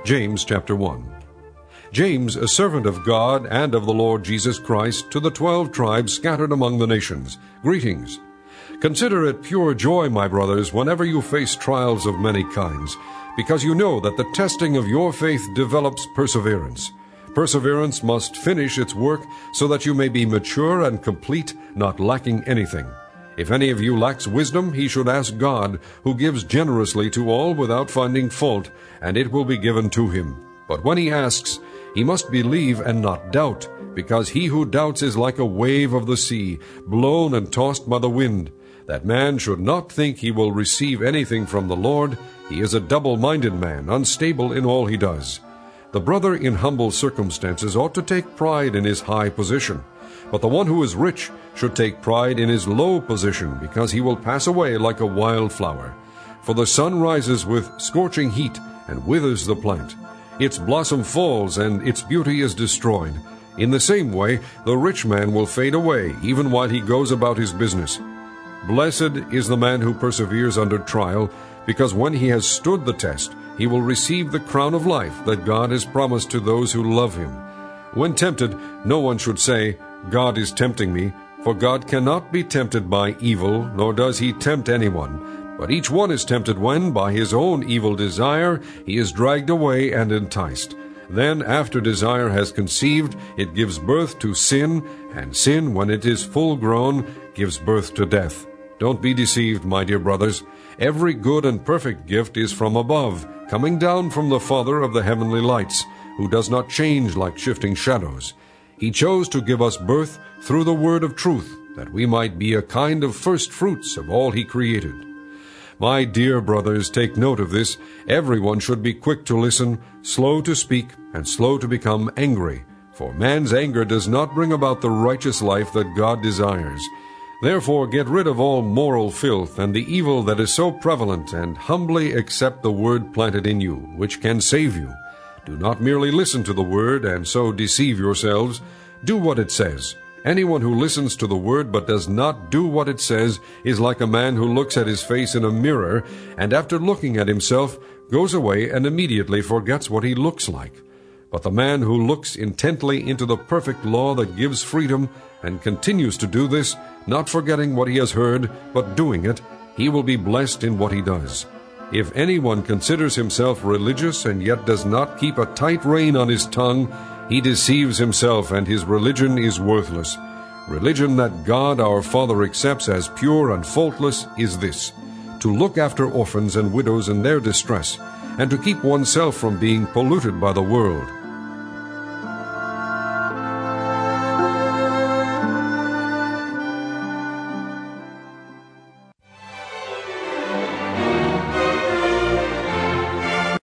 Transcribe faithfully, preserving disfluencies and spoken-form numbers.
James chapter one. James, a servant of God and of the Lord Jesus Christ, to the twelve tribes scattered among the nations, greetings. Consider it pure joy, my brothers, whenever you face trials of many kinds, because you know that the testing of your faith develops perseverance. Perseverance must finish its work, so that you may be mature and complete, not lacking anything. If any of you lacks wisdom, he should ask God, who gives generously to all without finding fault, and it will be given to him. But when he asks, he must believe and not doubt, because he who doubts is like a wave of the sea, blown and tossed by the wind. That man should not think he will receive anything from the Lord. He is a double-minded man, unstable in all he does. The brother in humble circumstances ought to take pride in his high position, but the one who is rich should take pride in his low position, because he will pass away like a wild flower. For the sun rises with scorching heat and withers the plant. Its blossom falls, and its beauty is destroyed. In the same way, the rich man will fade away, even while he goes about his business. Blessed is the man who perseveres under trial, because when he has stood the test, he will receive the crown of life that God has promised to those who love him. When tempted, no one should say, God is tempting me, for God cannot be tempted by evil, nor does he tempt anyone. But each one is tempted when, by his own evil desire, he is dragged away and enticed. Then, after desire has conceived, it gives birth to sin, and sin, when it is full grown, gives birth to death. Don't be deceived, my dear brothers. Every good and perfect gift is from above, coming down from the Father of the heavenly lights, who does not change like shifting shadows. He chose to give us birth through the word of truth, that we might be a kind of first fruits of all he created. My dear brothers, take note of this. Everyone should be quick to listen, slow to speak, and slow to become angry. For man's anger does not bring about the righteous life that God desires. Therefore get rid of all moral filth and the evil that is so prevalent, and humbly accept the word planted in you, which can save you. Do not merely listen to the word and so deceive yourselves. Do what it says. Anyone who listens to the word but does not do what it says is like a man who looks at his face in a mirror, and after looking at himself goes away and immediately forgets what he looks like. But the man who looks intently into the perfect law that gives freedom and continues to do this, not forgetting what he has heard, but doing it, he will be blessed in what he does. If anyone considers himself religious and yet does not keep a tight rein on his tongue, he deceives himself, and his religion is worthless. Religion that God our Father accepts as pure and faultless is this: to look after orphans and widows in their distress, and to keep oneself from being polluted by the world.